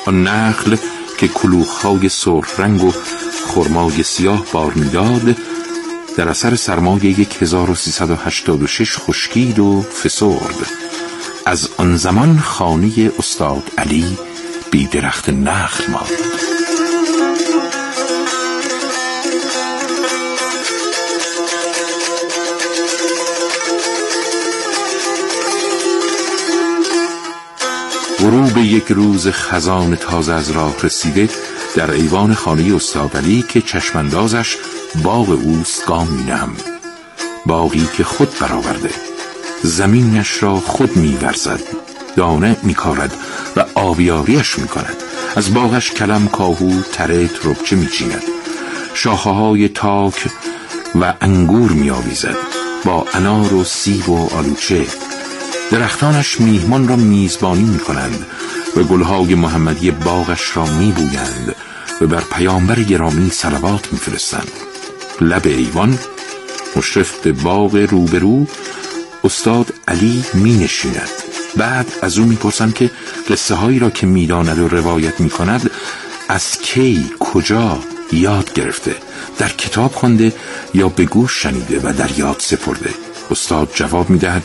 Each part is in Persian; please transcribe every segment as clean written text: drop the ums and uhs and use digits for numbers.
آن نخل که کلوخ‌های سرخ رنگ و خرمای سیاه بار می‌داد در اثر سرمای 1386 خشکید و فسرد. از آن زمان خانه استاد علی بی درخت نخل ماند. غروب یک روز خزان تازه از راه رسیده در ایوان خانه استاد علی که چشماندازش باغ اوست گام می‌نهم. باغی که خود برآورده، زمینش را خود می‌ورزد، دانه می‌کارد و آبیاریش می‌کند. از باغش کلم، کاهو، ترت، ربچه می‌چیند. شاخه‌های تاک و انگور می‌آویزد با انار و سیب و آلوچه. درختانش میهمان را میزبانی می‌کنند و گلهای محمدی باغش را می‌بویند و بر پیامبر گرامی صلوات می‌فرستند. لب ایوان مشرف به باغ روبرو استاد علی می‌نشیند. بعد از او می‌پرسند که قصه هایی را که می‌داند و روایت می‌کند از کی، کجا یاد گرفته، در کتاب خوانده یا به گوش شنیده و در یاد سپرده. استاد جواب می‌دهد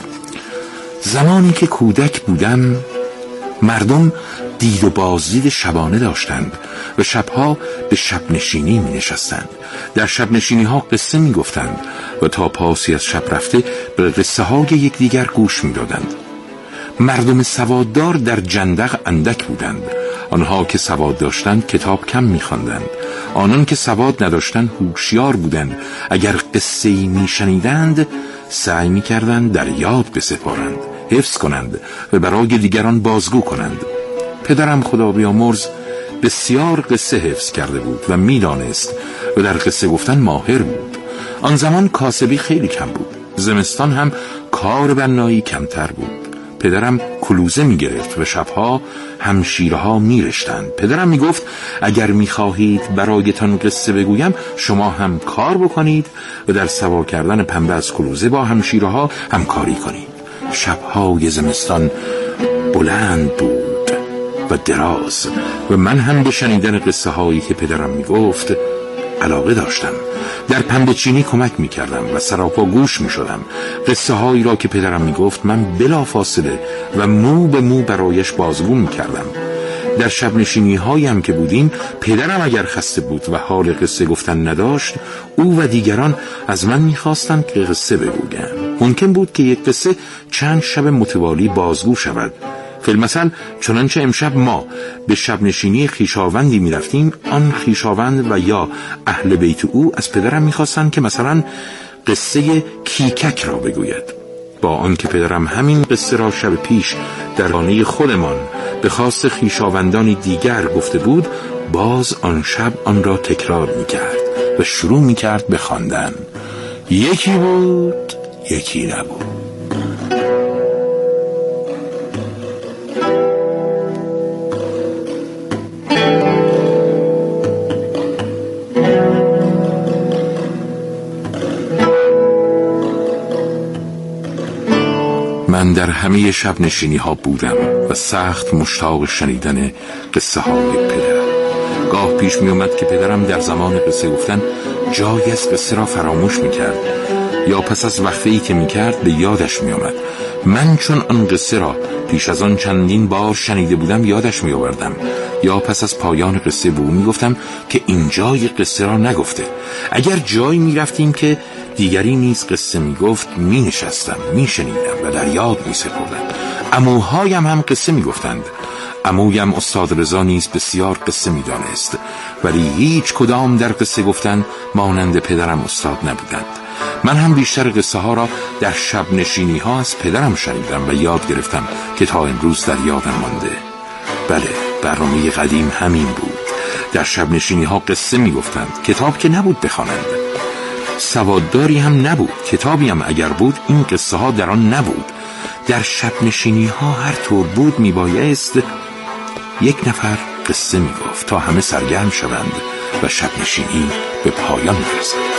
زمانی که کودک بودم مردم دید و بازدید شبانه داشتند و شبها به شب نشینی می نشستند. در شب نشینی ها قصه می گفتند و تا پاسی از شب رفته به قصه های یکدیگر گوش می دادند. مردم سواددار در جندق اندک بودند. آنها که سواد داشتند کتاب کم می خواندند. آنان که سواد نداشتند هوشیار بودند. اگر قصه‌ای می شنیدند سعی می کردند در یاد بسپارند، حفظ کنند و برای دیگران بازگو کنند. پدرم خدا بیامرز بسیار قصه حفظ کرده بود و میدانست و در قصه گفتن ماهر بود. آن زمان کاسبی خیلی کم بود. زمستان هم کار بنایی کمتر بود. پدرم کلوزه می گرفت و شبها همشیرها می رشتند. پدرم می گفت اگر می خواهید برایتان قصه بگویم شما هم کار بکنید و در سوا کردن پنبه از کلوزه با همشیرها همکاری کنید. شبهای زمستان بلند بود و دراز و من هم به شنیدن قصه هایی که پدرم می گفت علاقه داشتم. در پنبه چینی کمک می کردم و سراپا گوش می شدم. قصه هایی را که پدرم می گفت من بلا فاصله و مو به مو برایش بازگو می کردم. در شب نشینی هایی هم که بودیم پدرم اگر خسته بود و حال قصه گفتن نداشت او و دیگران از من می خواستند که قصه بگویم. ممکن بود که یک قصه چند شب متوالی بازگو شود. فی‌المثل چنانچه امشب ما به شب نشینی خویشاوندی می رفتیم، آن خویشاوند و یا اهل بیت او از پدرم می خواستند که مثلا قصه کیکک را بگوید. با آنکه پدرم همین قصه را شب پیش در خانه خودمان به خواست خویشاوندانی دیگر گفته بود، باز آن شب آن را تکرار می کرد و شروع می کرد به خواندن. یکی بود یکی نبود. من در همه شب نشینی ها بودم و سخت مشتاق شنیدن قصه های پدرم. گاه پیش می اومد که پدرم در زمان قصه گفتن جایی از قصه را فراموش می کرد یا پس از وقفه‌ای که می کرد به یادش می اومد. من چون آن قصه را پیش از آن چندین بار شنیده بودم یادش می آوردم یا پس از پایان قصه به او می گفتم که این جای قصه را نگفته. اگر جایی می رفتیم که دیگری نیز قصه می گفت می نشستم می شنیدم و در یاد می سپردم. عموهایم هم قصه می گفتند. عمویم استاد رضا نیز بسیار قصه می دانست ولی هیچ کدام در قصه گفتن مانند پدرم استاد نبودند. من هم بیشتر قصه ها را در شب نشینی ها از پدرم شنیدم و یاد گرفتم که تا امروز در یادم مانده. بله، برنامه قدیم همین بود. در شب نشینی ها قصه می گفتند. کتاب که نبود بخوانند. سوادداری هم نبود. کتابی هم اگر بود این قصه ها در آن نبود. در شب نشینی ها هر طور بود می بایست یک نفر قصه می گفت تا همه سرگرم شوند و شب نشینی به پایان برسد.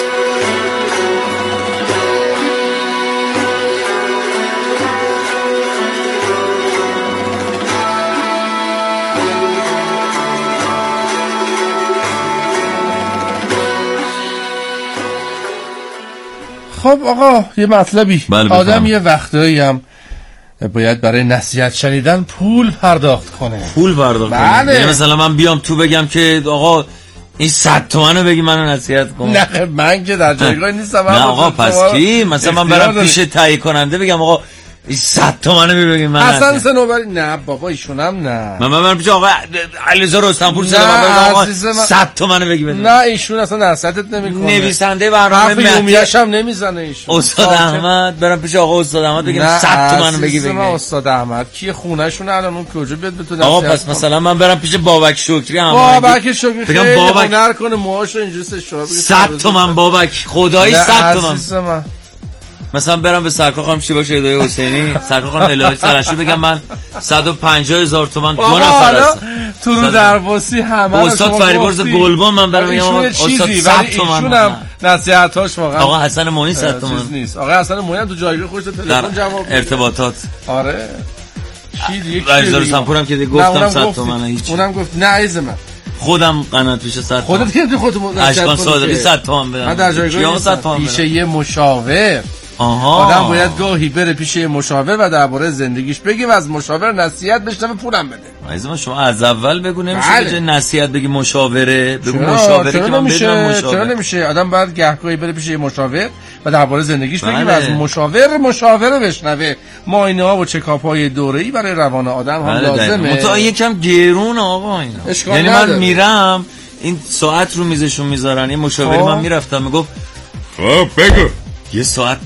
خب آقا یه مطلبی، آدم یه وقتایی هم باید برای نصیحت شنیدن پول پرداخت کنه. بله. یعنی مثلا من بیام تو بگم که آقا این 100 تومنو بگی منو نصیحت کن. نه من که در جایگاه نیستم. نه آقا پس کی؟ مثلا من برم پیش تهیه کننده بگم آقا این 100 تومنو بگی من حسن صنوبری. نه بابا ایشونم نه. من برم پیش آقا علیرضا رستمپور بگم آقا 100 تومنو بگی بده. نه ایشون اصلا نصیحتت نمیکنه. نویسنده برنامه مهدیش هم نمیزنه ایشون. استاد احمد برم پیش آقا استاد احمد بگم 100 تومنو بگی. استاد احمد کی خونه‌شون الان اون کجا بیاد بتونه آقا پس مثلا من برم پیش بابک شکری بابک شکری بگم بابک هنر کنه موهاشو اینجوری سشوار بگه 100 تومن بابک خدایی 100 تومن. مثلا برم به سرکار خانم شیبا شهدای حسینی، سرکار خانم الهی سرشو بگم من 150,000 تومان 2 نفر هستم تو رو درواسی همه استاد فریبرز گلبن من برم میگم استاد 100 تومان. ایشونم نصیحتاش واقعا آقا حسن معین 100 تومان نیست. آقا حسن معین تو جایگاه خودش تلفن جواب ارتباطات. آره چی دیگه علیرضا رستمپورم که گفتم 100 تومانه هیچ. اونم گفت نه عزیز من خودم قنات پیش 100 خودت که خودت اشکان صادقی 100 تومان بدم. من در جایگاه 100 تومان پیش یه مشاور. آدم باید گاهی بره پیش یه مشاور و درباره زندگیش بگی و از مشاور نصیحت بشنوه پولم بده. عزیزم شما از اول بگو نمیشه به نصیحت بگی مشاوره، بگو مشاوره که من بدونم مشاور. چرا نمیشه؟ آدم باید گهگاهی بره پیش یه مشاور و درباره زندگیش بگی و از مشاوره بشنوه. معاینه ها و چکاپ‌های دوره‌ای برای روان آدم هم لازمه. متأ یکم گرون آقا اینا. یعنی من میرم این ساعت رو میزشون میذارن. یه مشاوری من میرفتم میگفت خب بگو یه ساعت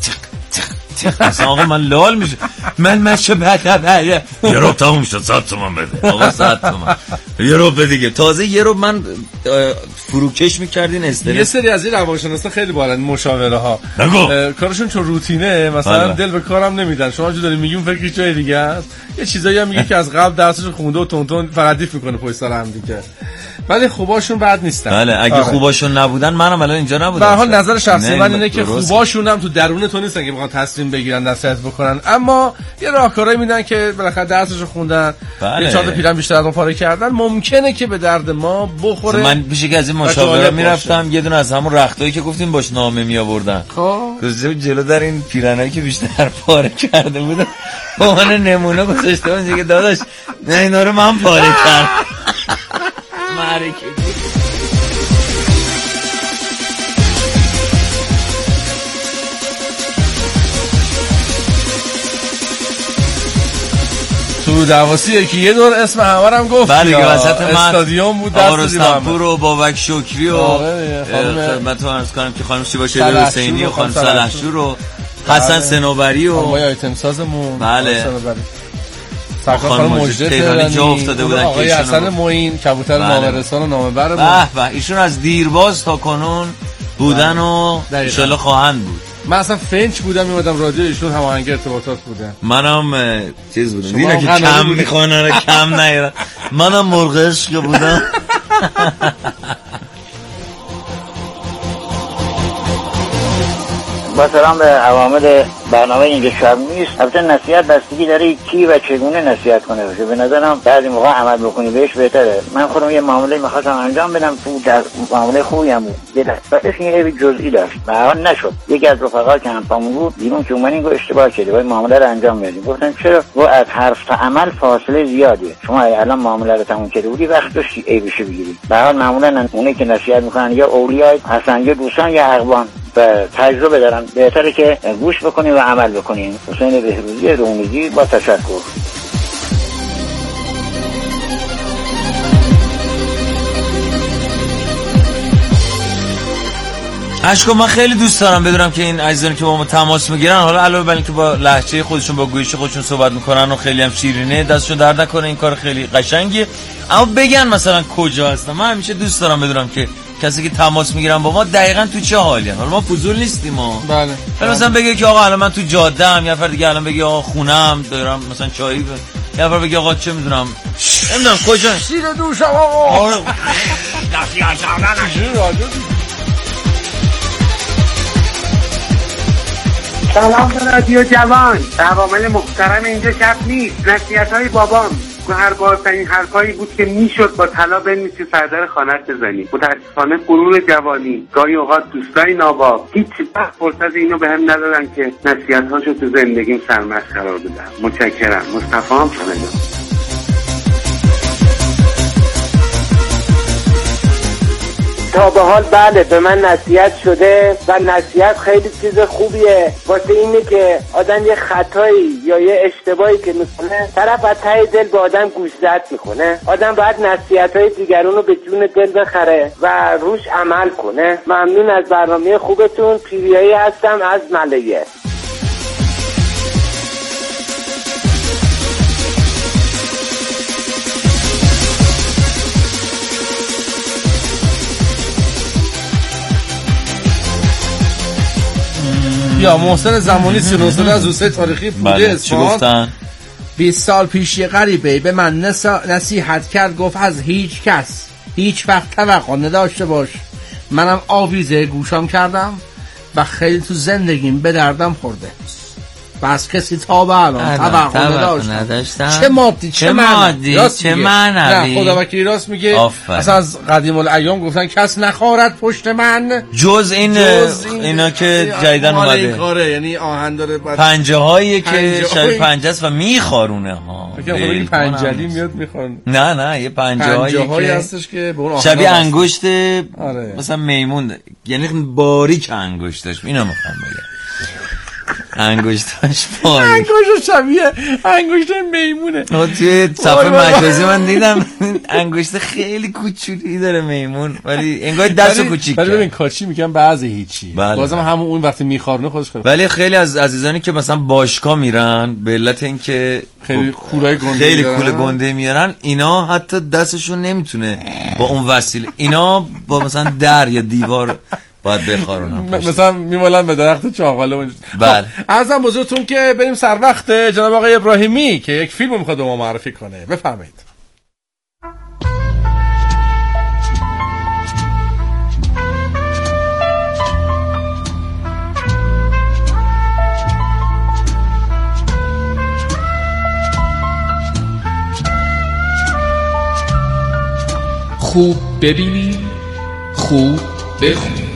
اصلا آقا من لال میشه. من مشه بده یه رو تموم شد 100 تومن بده آقا 100 تومن یه رو بده دیگه. تازه یه رو من فروکش میکردین استرس. یه سری از این روانشناسا خیلی بالن مشاوره ها کارشون چون روتینه مثلا دل به کارم نمیدن. شما جو دارین میگیم فکر جای دیگه است. یه چیزایی هم میگه که از قبل درسش خونده و تون فردیف میکنه پشت سر هم دیگه. ولی خوباشون بد نیستن. بله اگه خوباشون نبودن منم الان اینجا نبودم. به هر حال نظر شخصی من اینه که خوباشون هم تو درون تو نیستن که بخوان تصمیم بگیرن نصیحت بکنن، اما یه راهکارایی میدن که بالاخره درسشو خوندن. یه 4 تا پیرن بیشتر از اون پاره کردن ممکنه که به درد ما بخوره. من پیش که از این مشاوره میرفتم یه دونه از همون رختایی که گفتیم باش نامه می آوردن. خب جلو در این پیرنایی که بیشتر پاره کرده بودن اون نمونه گذاشته اون دیگه داداش نه اینا رو من پاره کردم. معرکه تو دواسی که یه دور اسم همه هم گفت. بله وسط من استادیوم بود رستمپور و بابک شکری و خدمتتون عرض کنم که خانم شیبا شهدای حسینی و خانم سلحشور و حسن صنوبری و آقای آیتم سازمون. بله سرکار مجده تهرانی جا افتاده بودن آقای حسن معین کبوتر نامه‌رسان و نامه‌بر به ایشون از دیرباز تا کنون بودن و ان شاءالله خواهند بود. من اصلا فنچ بودم میومدم رادیو ایشون هماهنگ ارتباطات بودم. منم چیز بودم دیگه که کم میخوانن کم نیارن. منم مرغ عشق بودم. با سلام به عوامل برنامه اینجا شب نیست. البته نصیحت بستگی داره کی و چگونه نصیحت کنه باشه. به نظرم بعضی موقع عمل بکنی بهش بهتره. من خودم یه معامله می‌خواستم انجام بدم تو در معامله خوبی هم بود. یه دفعه یه عیب جزئی داشت. معلوم نشد. یکی از رفقا که همپامون بود بیرون که اومدین گفت اشتباه کردی باید معامله رو انجام بدی. گفتم چرا؟ گفت از حرف تا عمل فاصله زیادیه. شما الان معامله رو تموم کردی بودی وقت داشتی عیبشو بگیری. به هر حال معمولا اونایی که نصیحت می‌کنن یا اولیاء حسن یا دوستان یا اقوام و تجربه دارن. بهتره که گوش بکنیم و عمل بکنیم. حسین بهروزی رومیزی با تشکر. اشکو من خیلی دوست دارم بدونم که این عزیزانی که با ما تماس میگیرن حالا علاوه بر اینکه با لهجه خودشون با گویش خودشون صحبت میکنن و خیلی هم شیرینه دستشون درد نکنه این کار خیلی قشنگیه، اما بگن مثلا کجا هستن. من همیشه دوست دارم بدونم که کسی که تماس میگیرن با ما دقیقاً تو چه حالی هستن. حالا ما فضول نیستیم ما. بله. مثلا بگه که آقا الان من تو جاده ام، یه نفر دیگه الان بگه آقا خونم دارم مثلا چایی یه نفر بگه آقا چه میدونم نمیدونم کجا شیر دوشم آقا سلام به رادیو جوان. عوامل محترم اینجا شب نیست. نصیحت‌های بابام گوهربارترین حرفایی بود که میشد با طلا بنویسی سردر خانت بزنی. متاسفانه غرور جوانی، گاهی اوقات دوستای ناباب هیچ وقت فرصت اینو بهم ندادن که نصیحت‌هاشو تو زندگیم سرمست قرار بدم. متشکرم. مصطفی هم تا به حال بله به من نصیحت شده و نصیحت خیلی چیز خوبیه واسه اینه که آدم یه خطایی یا یه اشتباهی که میکنه طرف از ته دل به آدم گوشزد میکنه. آدم باید نصیحت‌های دیگران رو به جون دل بخره و روش عمل کنه. ممنون از برنامه خوبتون. پیریایی هستم از ملیه. یا محسن زمانی 39 ساله از روسیه تاریخی پوله اصفهان. 20 سال پیش یه غریبه به من نصیحت کرد، گفت از هیچ کس هیچ وقت توقع نداشته باش. منم آویزه گوشام کردم و خیلی تو زندگیم به دردم خورده و از کسی تا به الان توقع نداشتم. چه مادی چه معنوی. نه خدا وکیلی راست میگه. اصلا از قدیم الایام گفتن کس نخارد پشت من جز اینا که جدیدن اومده کاره. یعنی آهن داره پنجه هایی که شاید پنجه است و میخارونه ها. خیلی پنجلی میاد میخوره. نه یه پنجه هایی هستش که به اون شبیه انگشت مثلا میمون، یعنی باریک انگشتش. اینو میخوام بگم انگشتاش باریک، انگشت شبیه انگشت میمونه. توی صفحه مجازی من دیدم انگشت خیلی کوچولی داره میمون، ولی انگار دستو کوچیکه. ولی ببین کاچی میگن بعضی هیچی. بازم همون اون وقتی میخارونه خودش خیلی. ولی خیلی از عزیزانی که مثلا باشگاه میرن به علت اینکه خیلی کولای گنده خیلی کول گنده میارن، اینا حتی دستشون نمیتونه با اون وسیله، اینا با مثلا در یا دیوار باید بخارونم مثلا میمالن به درخت چاقاله. بله. عرضم بزرگتون که بریم سر وقت جناب آقای ابراهیمی که یک فیلم میخواد به ما معرفی کنه. بفرمایید. خوب ببینید، خوب بخونید.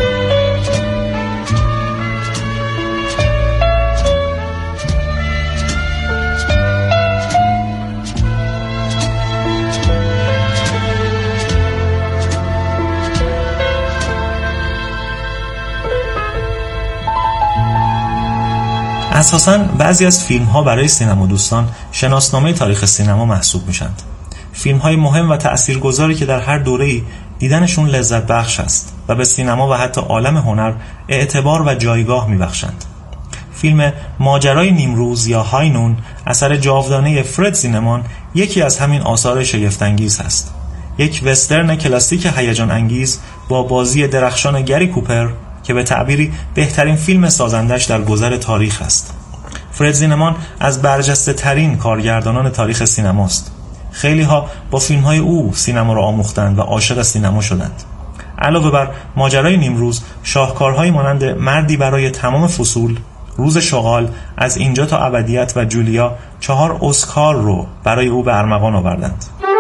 اساساً بعضی از فیلم‌ها برای سینما دوستان شناسنامه تاریخ سینما محسوب میشند. فیلم‌های مهم و تأثیرگذاری که در هر دوره‌ای دیدنشون لذت بخش است و به سینما و حتی عالم هنر اعتبار و جایگاه میبخشند. فیلم ماجرای نیمروز یا های نون اثر جاودانه فرد زینمان یکی از همین آثار شگفت‌انگیز است. یک وسترن کلاسیک هیجان انگیز با بازی درخشان گری کوپر که به تعبیری بهترین فیلم سازندش در گذر تاریخ است. فرد زینمان از برجسته ترین کارگردانان تاریخ سینماست. خیلی ها با فیلم های او سینما را آموختند و عاشق سینما شدند. علاوه بر ماجرای نیمروز، شاهکارهایی مانند مردی برای تمام فصول، روز شغال، از اینجا تا ابدیت و جولیا 4 اسکار رو برای او به ارمغان آوردند.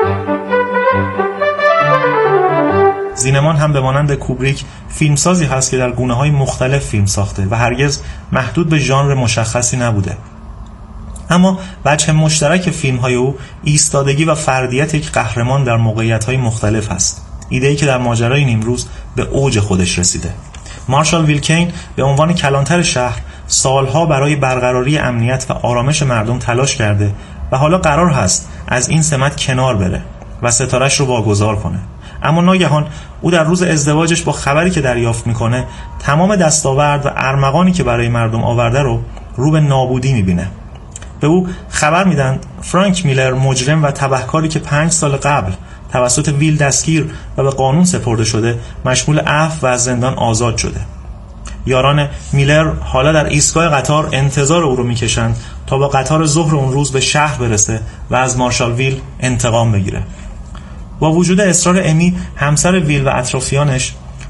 زینمان هم به مانند کوبریک فیلمسازی هست که در گونه‌های مختلف فیلم ساخته و هرگز محدود به ژانر مشخصی نبوده. اما وجه مشترک فیلم‌های او ایستادگی و فردیت یک قهرمان در موقعیت‌های مختلف است. ایده‌ای که در ماجرای نیمروز به اوج خودش رسیده. مارشال ویلکین به عنوان کلانتر شهر سالها برای برقراری امنیت و آرامش مردم تلاش کرده و حالا قرار هست از این سمت کنار بره و ستاره‌اش رو واگذار کنه. اما ناگهان او در روز ازدواجش با خبری که دریافت میکنه تمام دستاورد و ارمغانی که برای مردم آورده رو به نابودی میبینه. به او خبر میدن فرانک میلر مجرم و تبهکاری که 5 سال قبل توسط ویل دستگیر و به قانون سپرده شده مشمول عفو و از زندان آزاد شده. یاران میلر حالا در ایستگاه قطار انتظار او رو میکشند تا با قطار ظهر اون روز به شهر برسه و از مارشال ویل انتقام بگیره. با وجود اصرار امی همسر ویل و اطرافیانش،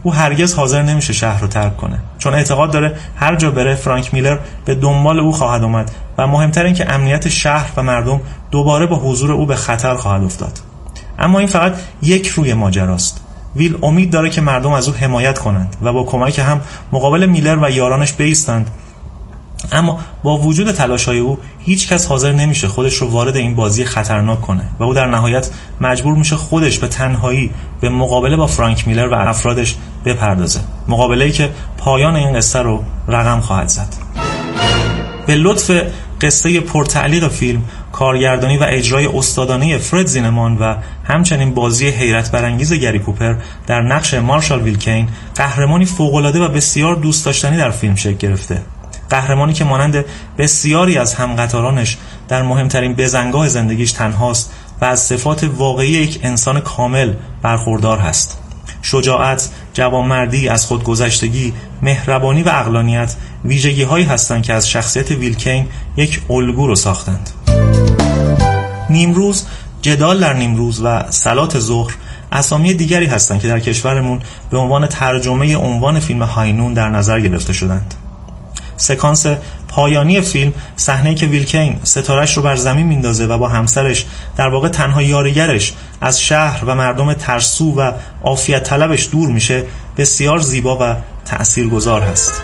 او هرگز حاضر نمیشه شهر رو ترک کنه، چون اعتقاد داره هر جا بره فرانک میلر به دنبال او خواهد اومد و مهمتر این که امنیت شهر و مردم دوباره با حضور او به خطر خواهد افتاد. اما این فقط یک روی ماجراست. ویل امید داره که مردم از او حمایت کنند و با کمک هم مقابل میلر و یارانش بایستند. اما با وجود تلاش‌های او هیچ کس حاضر نمیشه خودش رو وارد این بازی خطرناک کنه و او در نهایت مجبور میشه خودش به تنهایی به مقابله با فرانک میلر و افرادش بپردازه، مقابله‌ای که پایان این قصه رو رقم خواهد زد. به لطف قصه پرتعلیق فیلم، کارگردانی و اجرای استادانه فرد زینمان و همچنین بازی حیرت برانگیز گری کوپر در نقش مارشال ویلکین، قهرمانی فوق‌العاده و بسیار دوست داشتنی در فیلم شکل گرفته. قهرمانی که مانند بسیاری از همقطارانش در مهمترین بزنگاه زندگیش تنهاست و از صفات واقعی یک انسان کامل برخوردار هست. شجاعت، جوانمردی، از خودگذشتگی، مهربانی و عقلانیت ویژگی‌هایی هستند که از شخصیت ویلکین یک الگو رو ساختند. نیمروز، جدال در نیمروز و صلات ظهر اسامی دیگری هستند که در کشورمون به عنوان ترجمه عنوان فیلم هاینون در نظر گرفته شدند. سکانس پایانی فیلم، صحنه‌ای که ویلکین ستاره‌اش رو بر زمین میندازه و با همسرش، در واقع تنها یاریگرش، از شهر و مردم ترسو و عافیت طلبش دور میشه، بسیار زیبا و تأثیرگذار هست.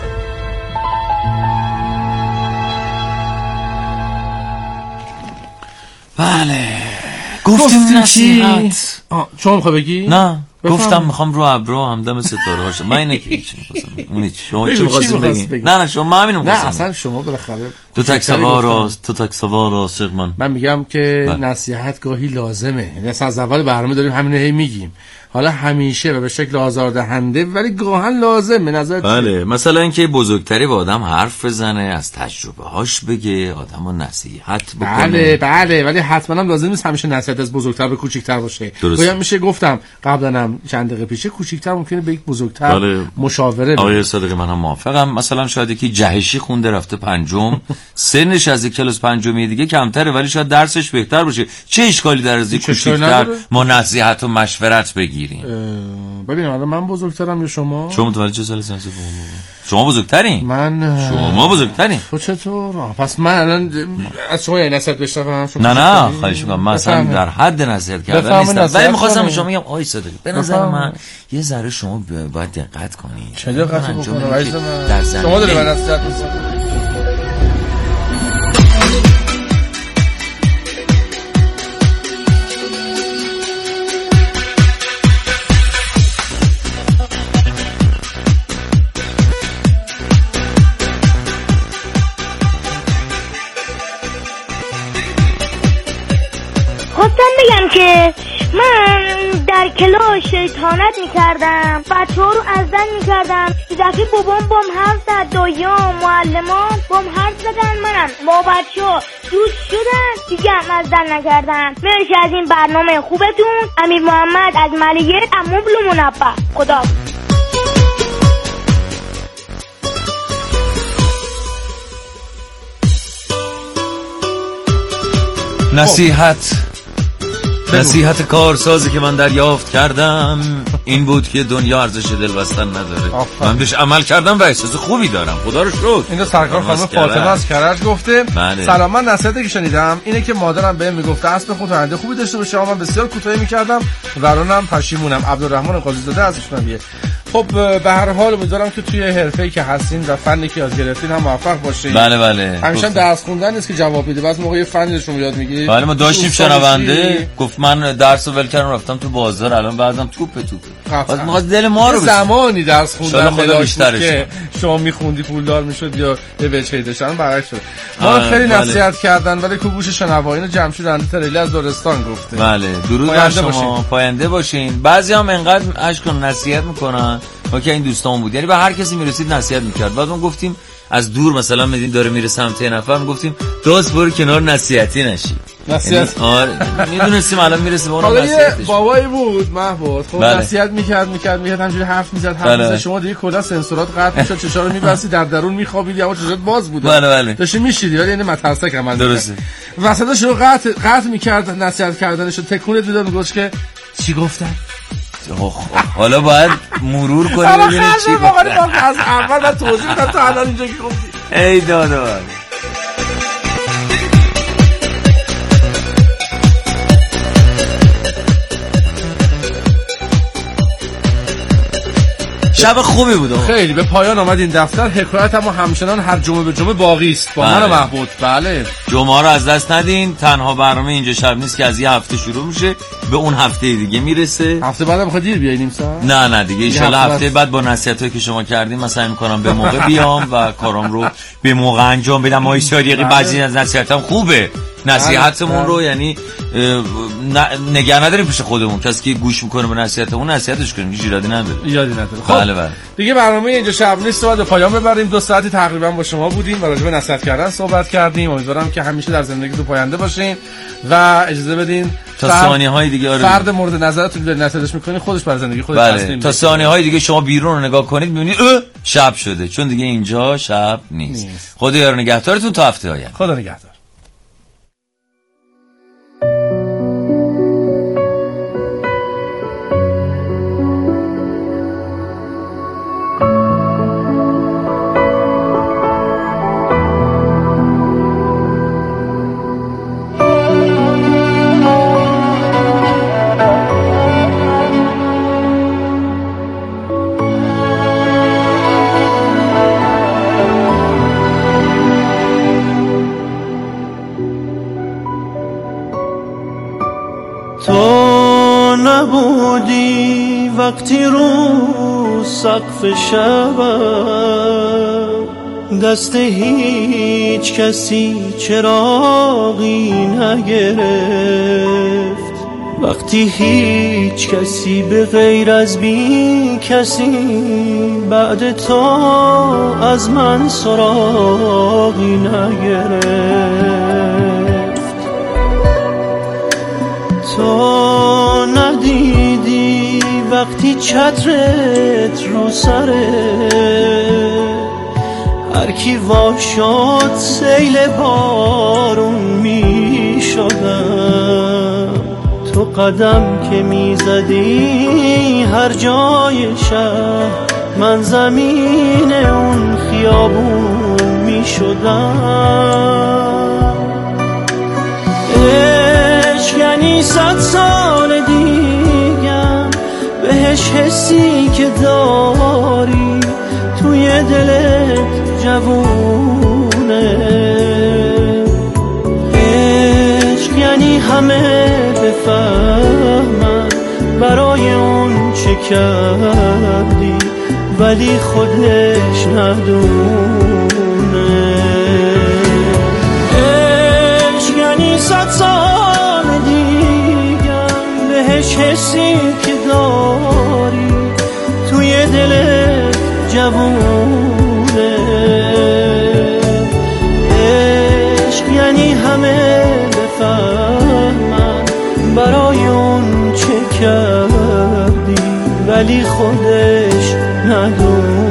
بله، گفتیم نصیحت. چون میخوای بگی؟ نه، گفتم میخوام رو ابرو همدم ستاره هاشم. من اینه که چی میخواستم اونی شما چی میخواستیم بگی؟ نه شما همین رو نه اصلا شما بالاخره تو تک سوار عاشق من میگم که نصیحت گاهی لازمه. یعنی از اول برنامه داریم همین هی میگیم، حالا همیشه و به شکل آزاردهنده ولی گاهن لازم به نظر. بله، مثلا اینکه بزرگتری با آدم حرف بزنه، از تجربه هاش بگه، آدمو نصیحت بکنه. بله ولی حتما هم لازم نیست همیشه نصیحت از بزرگتر به کوچیک‌تر باشه. گاهی میشه گفتم قبلا چند دقیقه پیش کوچیک‌تر ممکنه به یک بزرگتر مشاوره بده. آقای صادقی منم موافقم. مثلا شاید یکی جهشی خونده رفته پنجم، سنش از کلاس پنجمی دیگه کمتره ولی شاید درسش بهتر باشه. چه اشکالی در از کوچیک‌تر ما نصیحت و مشورت بگیریم؟ ببین حالا من بزرگترم یا شما متولد چه سالی هستی؟ شما بزرگترین؟ شما بزرگترین. تو چطور؟ پس من الان از شما یه نصیحت بشنوم. نه خواهش می‌کنم، من اصلا در حد نصیحت کردن نیستم ولی می‌خواستم شما میگم آی صادقی به نظر من یه ذره شما باید دقت کنید. چه دقت بکنم عزیز من؟ شما داری من نصیحت می‌کنید. بگم که من در کلاس شیطانت میکردم، بچه ها رو ازدن میکردم. یه دفعه بابام بام حرف زد، داییام معلمان بام حرف زدن، منم با بچه ها دوست شدن، دیگه هم ازدن نکردم. مرسی از این برنامه خوبتون. امیر محمد از ملیه اموبل منبه. خدا نصیحت کارسازی که من دریافت کردم این بود که دنیا ارزش دل بستن نداره. من بهش عمل کردم و احساس خوبی دارم، خدا رو شکر. اینو سرکار خانم فاطمه از کرج گفته. سلام، من نصیحتی که شنیدم اینه که مادرم بهم میگفت اسب خود آینده خوبی داشته باشه، اما من بسیار کوتاهی میکردم و الانم پشیمونم. عبدالرحمن قاضی زاده از شنویه. خب به هر حال امیدوارم که توی حرفه‌ای که هستین و فنی که یاد گرفتین هم موفق باشین. بله همیشه درس خوندن نیست که جواب میده، بعضی موقع فنی رو یاد میگیری. بله ما داشتیم شنونده گفت من درس ول کردم رفتم تو بازار، الان بعضم توپه بعد ما دل ما رو زمانی درس خوندن بلاش که شما میخوندی پولدار میشد یا به وجهی داشتن برعکس شد. ما خیلی نصیحت کردن ولی کوبوش شنوایین جمشید رنده تریلی از دورستان گفته. بله درود بر شما، پاینده باشین. بعضی هم انقدر اشکون نصیحت میکنن که این دوستان بود، یعنی به هر کسی میرسید نصیحت میکرد. بعد ما گفتیم از دور مثلا میدین داره میره سمت یه نفر، میگفتیم دوست برو کنار نصیحتی نشی. نصیحت آره میدونستیم الان میرسه به اون نصیحتش. بابایی بود محبوب خب نصیحت میکرد همینجوری حرف میزد شما دیگه کلا سنسورات قطع میشد، چشا رو میبستی در درون میخوابیدی اما چشات باز بود. بله داشتی میشیدی ولی این مترسک عمل درسته. وسطش رو قطع میکرد نصیحت کردنشو، تکونت میداد میگفت که چی گفتم حالا باید مرور کنی ببینی چی گفت. از اول من توضیح میدم تا الان اینجا که گفتی. ای دادا شب خوبی بود. خیلی به پایان آمد این دفتر. حکایت اما همچنان هر جمعه به جمعه باقی است با من و محمود. بله جمعه رو از دست ندین. تنها برنامه اینجا شب نیست که از یه هفته شروع میشه به اون هفته دیگه میرسه. هفته بعدم میخواد دیر بیاینیم ساعت؟ نه دیگه ان شاءالله هفته بعد با نصیحتایی که شما کردین مثلا میکنم به موقع بیام و کارام رو به موقع انجام بدم. ما صادقی بعضی از نصیحتام خوبه. نصیحتمون رو یعنی نگه نداریم پیش خودمون. کسی که گوش میکنه به نصیحتمون نصیحتش کنیم. هیچ ایرادی نداره. خب بله. دیگه برنامه اینجا شب نیست بعد به پایان ببریم. 2 ساعتی تقریبا با شما بودیم و راجع به نصیحت کردن صحبت کردیم. امیدوارم که همیشه در زندگیتون پاینده باشین و اجازه بدین تا ثانیه‌های دیگه فرد مورد نظرتون رو نصیحتش میکنین خودش برای زندگی خودش تصمیم تا ثانیه‌های دیگه شما بیرون رو نگاه کنید ببینید شب شده، چون دیگه اینجا شب نیست. خدا یار نگهدارتون تا هفته آینده. خدا نگهدار. وقتی رو سقف شبم دست هیچ کسی چراغی نگرفت، وقتی هیچ کسی به غیر از بی کسی بعد تو از من سراغی نگرفت، تو ندیدی وقتی چترت رو سره هر کی وا شد سیل بارون می شدم، تو قدم که می زدی هر جای شهر من زمین اون خیابون می شدم. عشق یعنی 100 سال دیگم بهش حسی که داری توی دلت جوونه، عشق یعنی همه بفهمن برای اون چه کردی ولی خودش ندونه، عشق یعنی 100 سال دیگم بهش حسی که داری توی دلت جوونه، عشق یعنی همه بفهمن برای اون چه کردی ولی خودش ندونه.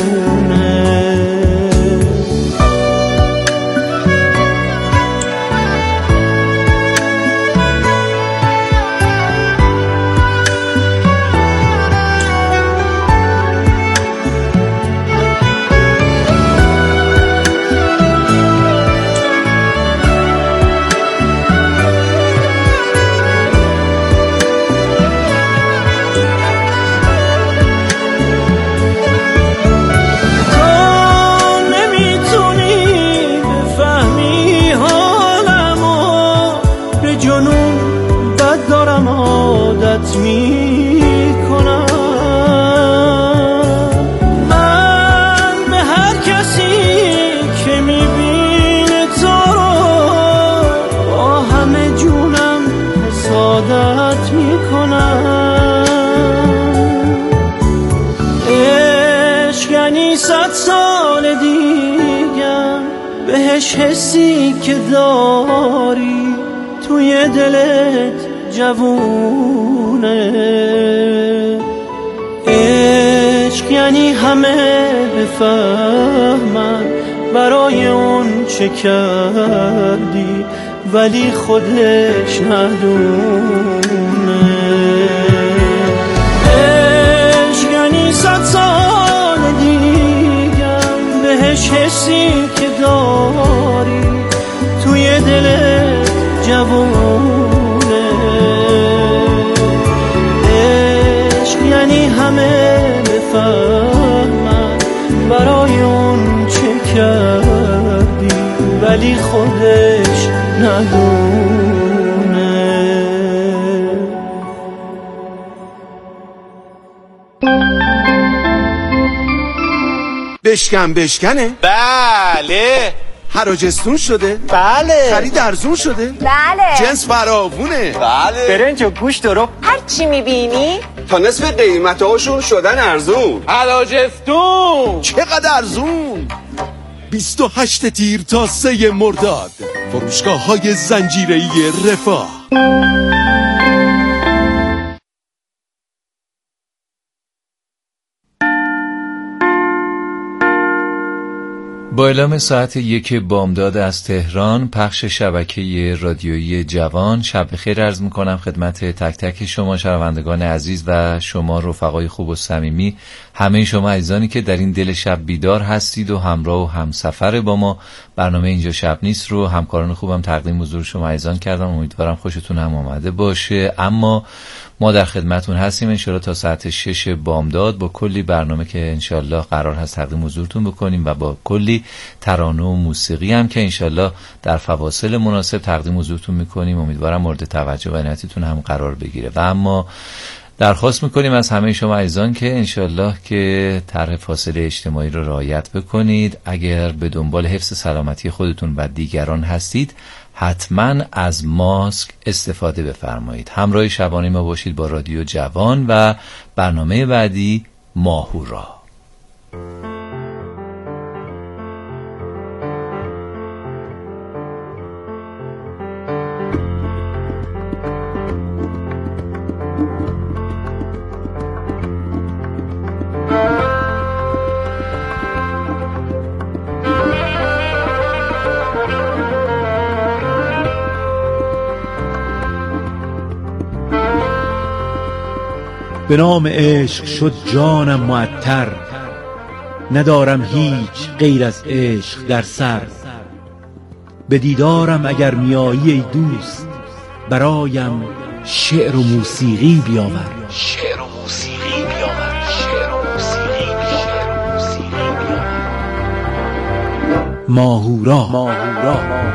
من به هر کسی که میبینه تو رو با همه جونم حسادت میکنم، عشق یعنی 100 سال دیگم بهش حسی که داری توی دلت جوونه، عشق یعنی همه بفهمن برای اون چه کردی ولی خودش ندونه، یعنی همه بفهمن برای اون چه کردی، ولی خودش ندونه. بشکنه؟ بله. حراجستون شده؟ بله. خرید ارزون شده؟ بله. جنس فراوونه؟ بله. برنج و گوشت درو هر چی میبینی تا نصف قیمتاشون شدن ارزون. حراجستون چقدر ارزون؟ 28 تیر تا 3 مرداد فروشگاه‌های زنجیره‌ای رفاه. با اعلام ساعت 1 بامداد از تهران، پخش شبکه رادیویی جوان، شب بخیر عرض میکنم خدمت تک تک شما شنوندگان عزیز و شما رفقای خوب و صمیمی، همه شما عزیزانی که در این دل شب بیدار هستید و همراه و همسفر با ما. برنامه اینجا شب نیست رو همکاران خوبم تقدیم حضور شما عزیزان کردم، امیدوارم خوشتون هم آمده باشه. اما ما در خدمتون هستیم انشالله تا ساعت 6 بامداد با کلی برنامه که انشالله قرار هست تقدیم حضورتون بکنیم و با کلی ترانه و موسیقی هم که انشالله در فواصل مناسب تقدیم حضورتون میکنیم. امیدوارم مورد توجه و عنایتتون هم قرار بگیره. و اما درخواست میکنیم از همه شما عزیزان که انشالله که طرح فاصله اجتماعی رو رعایت بکنید. اگر به دنبال حفظ سلامتی خودتون و دیگران هستید حتما از ماسک استفاده بفرمایید. همراه شبانه ما باشید با رادیو جوان و برنامه بعدی ماهورا. به نام عشق شد جانم معطر، ندارم هیچ غیر از عشق در سر. به دیدارم اگر میایی ای دوست، برایم شعر و موسیقی بیاور. شعر و موسیقی بیاور. شعر و موسیقی بیاور. ماهورا. ماهورا.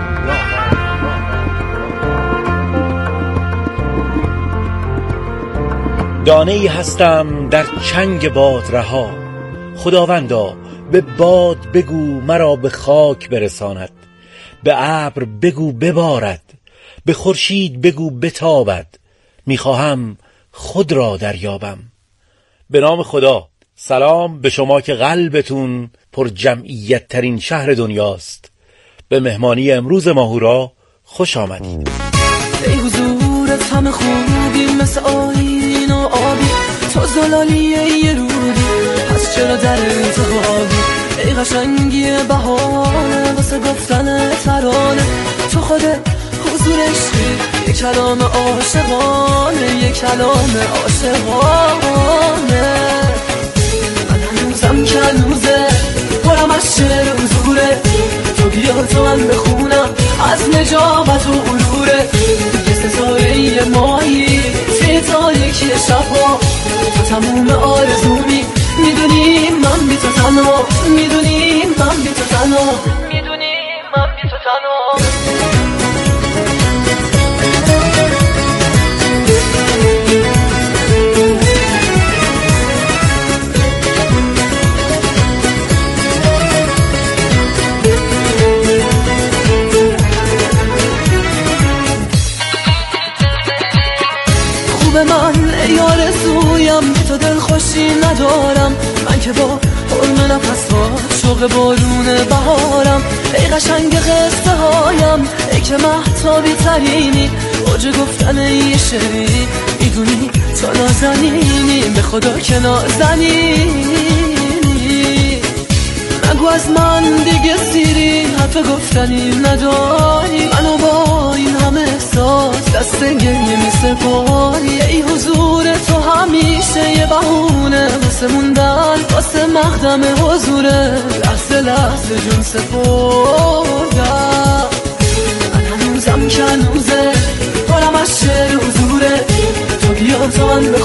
دانه ای هستم در چنگ باد رها، خداوندا به باد بگو مرا به خاک برساند، به ابر بگو ببارد، به خورشید بگو بتابد، میخواهم خود را دریابم. به نام خدا. سلام به شما که قلبتون پر جمعیت ترین شهر دنیاست. به مهمانی امروز ماهورا خوش آمدید. ای حضورت همه خوبی مثل آیین و آبی، تو زلالی یه رودی پس چرا در انتخابی. ای قشنگی بهانه واسه گفتن ترانه، تو خود حضور عشقی، یک کلام عاشقانه، یک کلام عاشقانه. من هنوزم که هنوزه پرم از شعر و حضوره، تو بیا تو من بخونم از نجابت و عروره. یه ستاره ماهی توی تاریکی شبها، تو تموم آرزومی، میدونی من بی تو تنها، میدونی من بی تو تنها، میدونی من بی تو تنها. من ای آرزویم تو دل خوشی ندارم، من که با حرم نفس ها شوق بارون بهارم. ای قشنگ قصه هایم، ای که مهتابی ترینی، اوج گفتن یه شعری، میدونی تو نازنینی، به خدا که نازنینی. نگو از من دیگه سیری، حرف گفتنی نداری، منو با این همه احساس دست گریه می سپاری. ای حضور تو همیشه یه بهونه واسه موندن، واسه مقدم حضوره، لحظه لحظه جون سپردم. من هنوزم که هنوزه پرم از شعر حضوره، تو بیا تا من